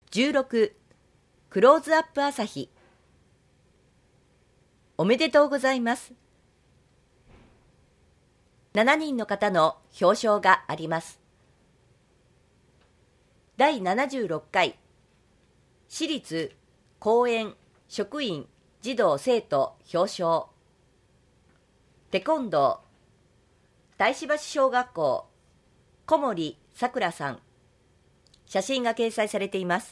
16クローズアップ朝日。おめでとうございます。7人の方の表彰があります。第76回私立公園職員児童生徒表彰。テコンドー大師橋小学校小森さくらさん。写真が掲載されています。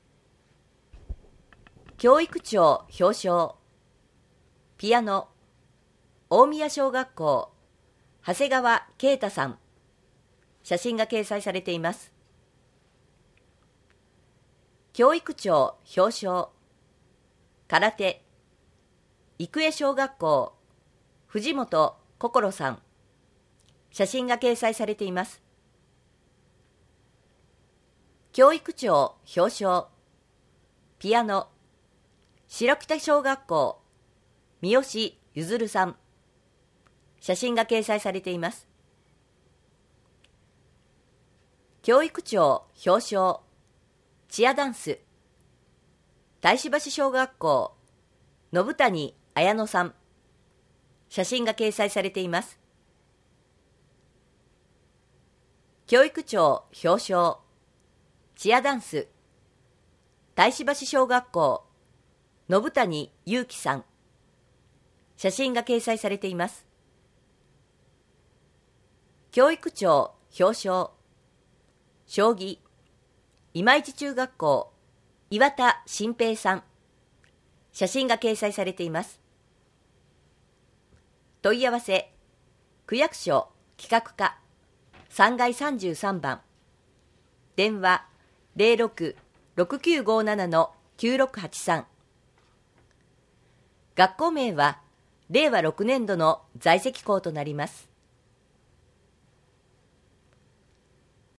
教育長表彰。ピアノ大宮小学校長谷川啓太さん。写真が掲載されています。教育長表彰。空手育英小学校藤本心さん。写真が掲載されています。教育長表彰。ピアノ白北小学校三好ゆずるさん。写真が掲載されています。教育長表彰。チアダンス大師橋小学校信谷綾乃さん。写真が掲載されています。教育長表彰。チアダンス大師橋小学校信谷祐樹さん。写真が掲載されています。教育長表彰。将棋今市中学校岩田新平さん。写真が掲載されています。問い合わせ区役所企画課3階33番電話06-6957-9683。学校名は令和6年度の在籍校となります。